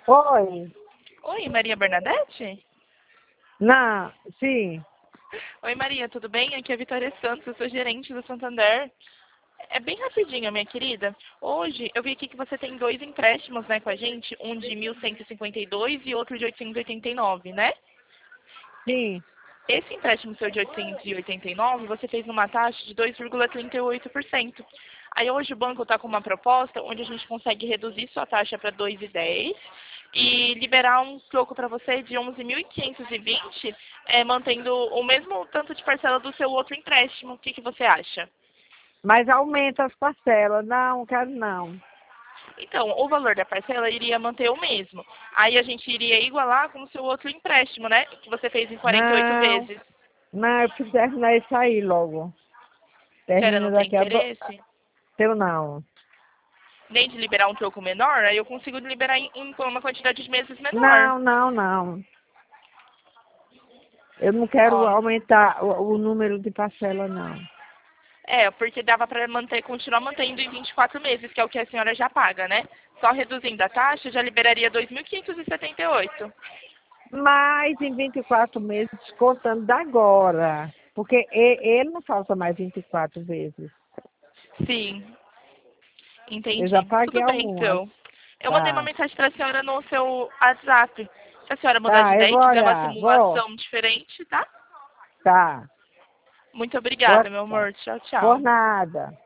Oi. Oi, Maria Bernadette? Não, sim, Oi, Maria, tudo bem? Aqui é a Vitória Santos, eu sou gerente do Santander. É bem rapidinho, minha querida. Hoje eu vi aqui que você tem dois empréstimos, né, com a gente, um de 1.152 e outro de 889, né? sim. Esse empréstimo seu de 889, você fez numa taxa de 2,38%. Aí hoje o banco está com uma proposta onde a gente consegue reduzir sua taxa para 2,10 e liberar um troco para você de 11.520, mantendo o mesmo tanto de parcela do seu outro empréstimo. O que que você acha? Mas aumenta as parcelas. Não, quero não. Então, o valor da parcela iria manter o mesmo. Aí a gente iria igualar com o seu outro empréstimo, né? Que você fez em 48 Não, vezes. não, eu preciso terminar isso aí logo. Sério, Termina não tem daqui a interesse? Eu não. Nem de liberar um troco menor, aí eu consigo liberar em uma quantidade de meses menor. Não, não, não. Eu não quero Ó, aumentar o número de parcela, não. porque dava para manter, continuar mantendo em 24 meses, que é o que a senhora já paga, né? Só reduzindo a taxa, já liberaria 2.578. Mas em 24 meses, contando da agora. Porque ele não falta mais 24 vezes. Sim, Eu já entendi. paguei Tudo bem, algumas. então. Eu mandei uma Tá, mensagem para a senhora no seu WhatsApp. Se a senhora mudar de tá, eu ideia vou e tiver uma olhar. Vou. simulação diferente, tá? Tá. Muito Por, obrigada, meu amor. Tchau, por tchau. nada.